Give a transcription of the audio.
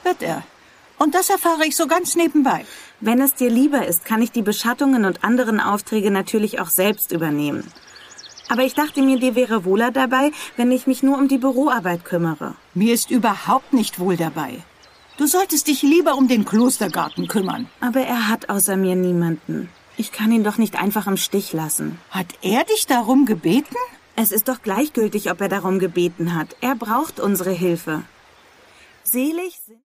Wird er. Und das erfahre ich so ganz nebenbei. Wenn es dir lieber ist, kann ich die Beschattungen und anderen Aufträge natürlich auch selbst übernehmen. Aber ich dachte mir, dir wäre wohler dabei, wenn ich mich nur um die Büroarbeit kümmere. Mir ist überhaupt nicht wohl dabei. Du solltest dich lieber um den Klostergarten kümmern. Aber er hat außer mir niemanden. Ich kann ihn doch nicht einfach im Stich lassen. Hat er dich darum gebeten? Es ist doch gleichgültig, ob er darum gebeten hat. Er braucht unsere Hilfe. Selig sind